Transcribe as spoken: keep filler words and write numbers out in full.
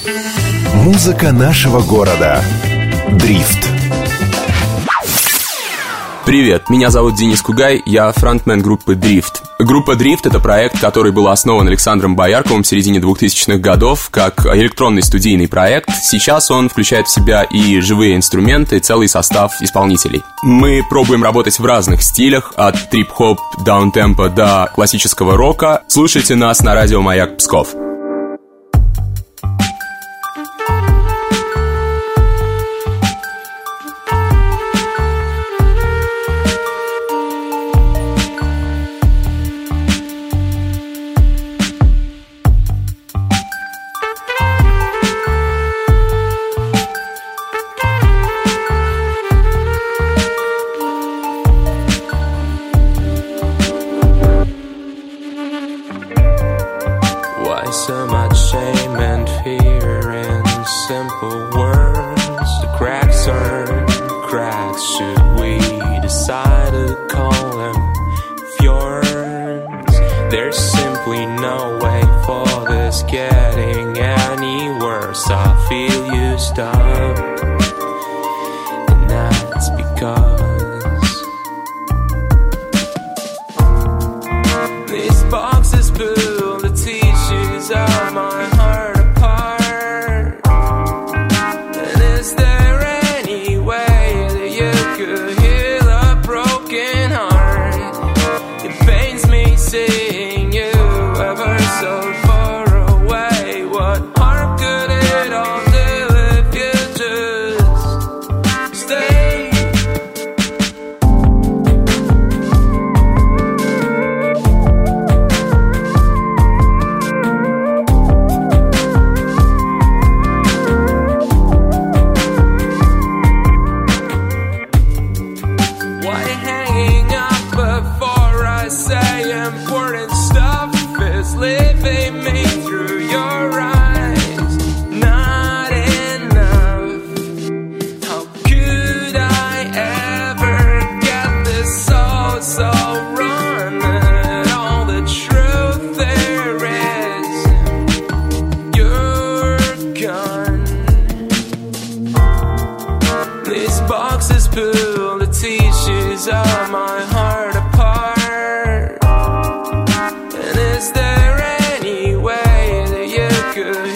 Музыка нашего города. Дрифт. Привет, меня зовут Денис Кугай, я фронтмен группы Drift. Группа Drift — это проект, который был основан Александром Боярковым в середине двухтысячных годов как электронный студийный проект. Сейчас он включает в себя и живые инструменты, и целый состав исполнителей. Мы пробуем работать в разных стилях, от трип-хоп, даунтемпа до классического рока. Слушайте нас на радио «Маяк» Псков. So much shame and fear in simple words. The cracks are cracks. Should we decide to call them fjords? There's simply no way for this getting any worse. I feel used up, and that's because these boxes pull the tissues of my heart apart. And is there any way that you could heal a broken heart? It pains me seeing you ever so far away. What harm could it all do if you just stay? Why hanging up before I say important stuff is leaving me through your eyes? Not enough. How could I ever get this so, so wrong? That all the truth there is, you're gone. These boxes pull the tissues of my heart apart. And is there any way that you could